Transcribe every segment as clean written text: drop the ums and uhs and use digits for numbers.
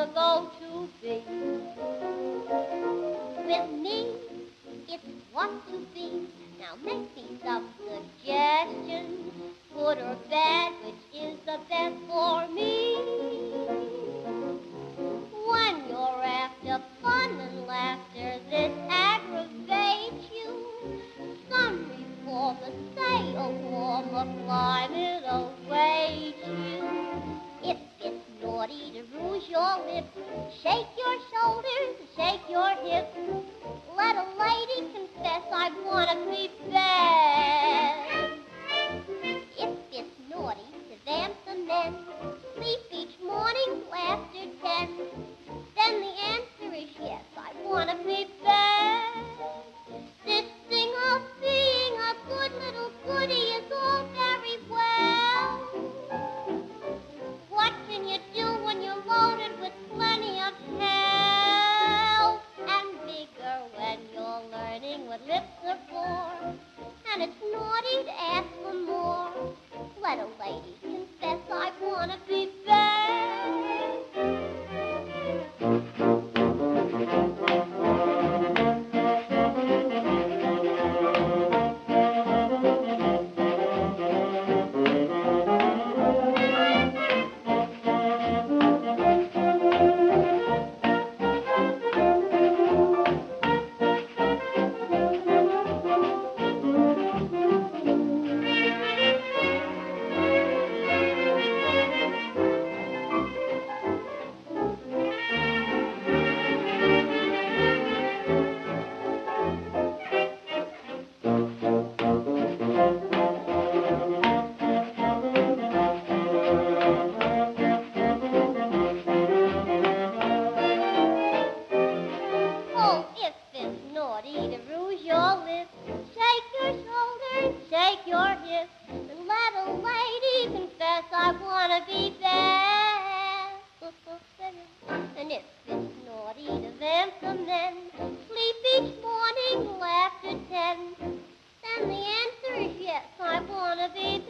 going to be. With me, it's what to be. Now make me some suggestions, good or bad, which is the best for me. When you're after fun and laughter, this aggravates you. Some reformers say a warmer climate awaits you. If it's naughty to rouge your lips, shake your shoulders, shake your hips. Let a lady confess I wanna be bad. If it's naughty to vamp the men, sleep each morning till after 10, then the answer is yes, I wanna be bad. This thing of being a good little goody is all very well. What can you do when you're loaded with plenty of help? And bigger when you're learning what lips are for. And it's naughty to ask for more. Let a lady confess I wanna be bad. Oh, if it's naughty to rouge your lips, shake your shoulders, shake your hips, and let a lady confess I wanna be bad. And if it's naughty to vamp the men, sleep each morning till after 10, then the answer is yes, I wanna be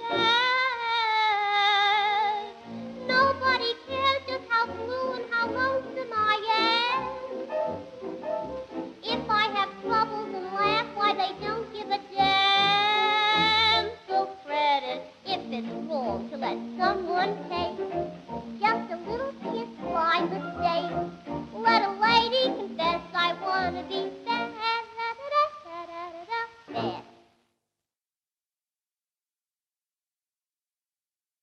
bad. Nobody cares just how blue and how lonesome I am. If I have troubles and laugh, why they don't give a damn. So credit if it's wrong to let someone take just a little kiss by mistake.